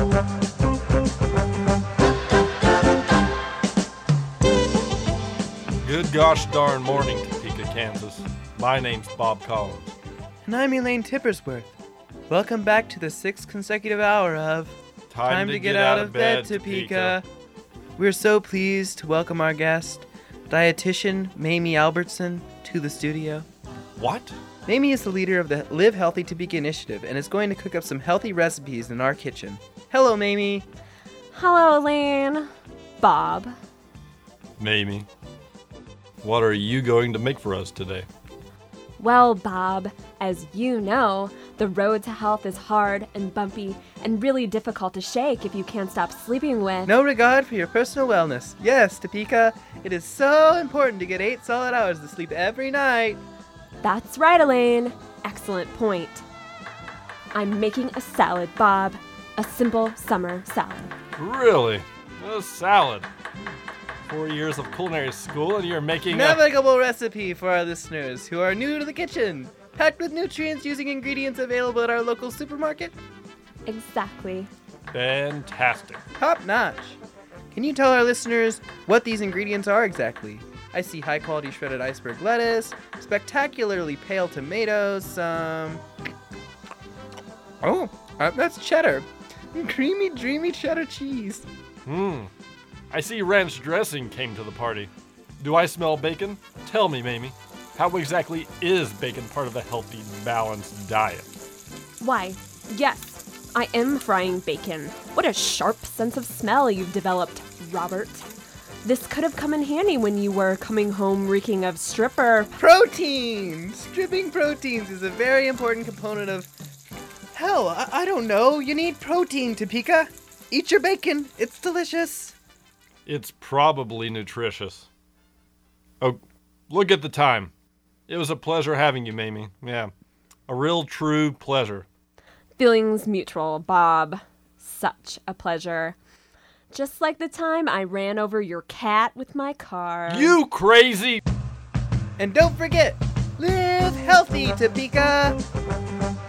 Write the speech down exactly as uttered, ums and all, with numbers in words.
Good gosh darn morning, Topeka, Kansas. My name's Bob Collins. And I'm Elaine Tippersworth. Welcome back to the sixth consecutive hour of Time, Time to, to Get, get Out of Bed, Topeka. Topeka. We're so pleased to welcome our guest, dietitian Mamie Albertson, to the studio. What? Mamie is the leader of the Live Healthy Topeka initiative and is going to cook up some healthy recipes in our kitchen. Hello, Mamie. Hello, Elaine. Bob. Mamie, what are you going to make for us today? Well, Bob, as you know, the road to health is hard and bumpy and really difficult to shake if you can't stop sleeping with. No regard for your personal wellness. Yes, Topeka, it is so important to get eight solid hours of sleep every night. That's right, Elaine. Excellent point. I'm making a salad, Bob. A simple summer salad. Really? A salad? Four years of culinary school and you're making navigable a... recipe for our listeners who are new to the kitchen, packed with nutrients using ingredients available at our local supermarket. Exactly. Fantastic. Top notch. Can you tell our listeners what these ingredients are exactly? I see high quality shredded iceberg lettuce, spectacularly pale tomatoes, some... Oh, uh, that's cheddar. Creamy, dreamy cheddar cheese. Hmm. I see ranch dressing came to the party. Do I smell bacon? Tell me, Mamie, how exactly is bacon part of a healthy, balanced diet? Why, yes, I am frying bacon. What a sharp sense of smell you've developed, Robert. This could have come in handy when you were coming home reeking of stripper... Protein! Stripping proteins is a very important component of... Hell, I, I don't know. You need protein, Topeka. Eat your bacon. It's delicious. It's probably nutritious. Oh, look at the time. It was a pleasure having you, Mamie. Yeah, a real true pleasure. Feelings mutual, Bob. Such a pleasure. Just like the time I ran over your cat with my car. You crazy! And don't forget, live healthy, Topeka!